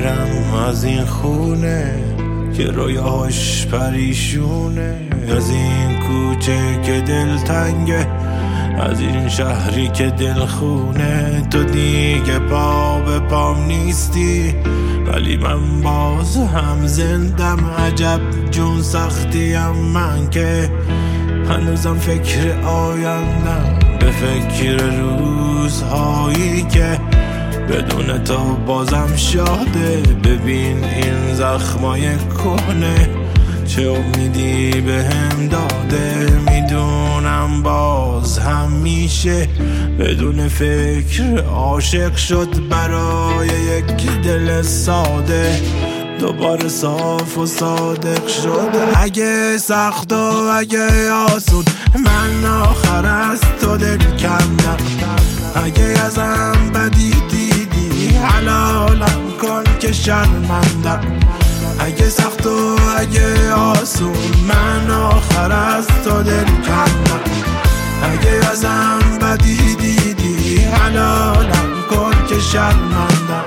میرم از این خونه که رویاش پریشونه، از این کوچه که دل تنگه، از این شهری که دل خونه. تو دیگه پا به پام نیستی ولی من باز هم زندم. عجب جون سختیم من که هنوزم فکر آیندم، به فکر روزهایی که بدون تو بازم شاده. ببین این زخمای کهنه چه امیدی به هم داده. میدونم باز هم میشه بدون فکر عاشق شد برای یک دل ساده، دوباره صاف و صادق شد. اگه سخت و اگه آسون من آخر از تو دل کندم، اگه ازم بدی دیدی حلالم کن که شرمندم. اگه سخت و اگه آسون من آخر از تو دل کندم، اگه ازم بدی دیدی حلالم کن که شرمندم.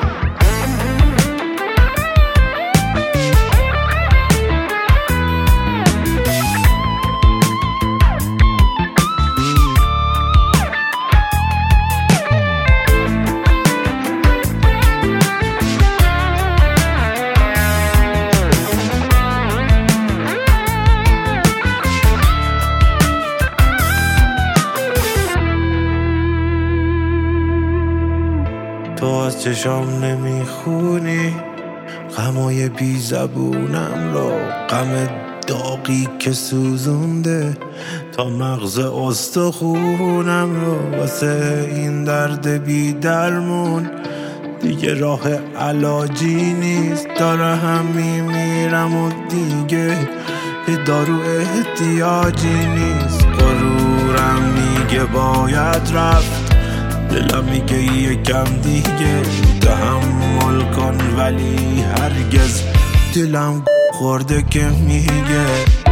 تو از چشام نمیخونی غمای بی زبونم رو، غم داغی که سوزونده تا مغز استخونم رو. واسه این درد بی درمون دیگه راه علاجی نیست، داره هم میمیرم و دیگه دارو احتیاجی نیست. غرورم میگه باید رفت، دلم میگه یکم دیگه تحمل کن، ولی هرگز دلم خورده که میگه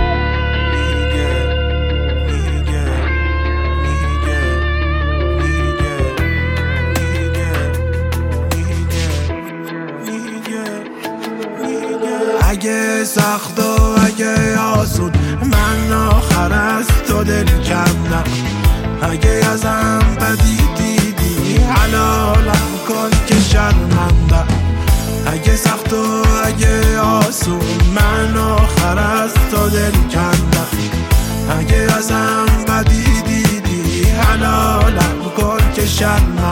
اگه سخت و اگه آسون من آخر از تو دل کندم، اگه ازم بدی دیدی حلالم کن که شرمندم. اگه سخت و اگه آسون من آخر از تو دل کندم، اگه ازم بدی دیدی حلالم کن که شرمندم.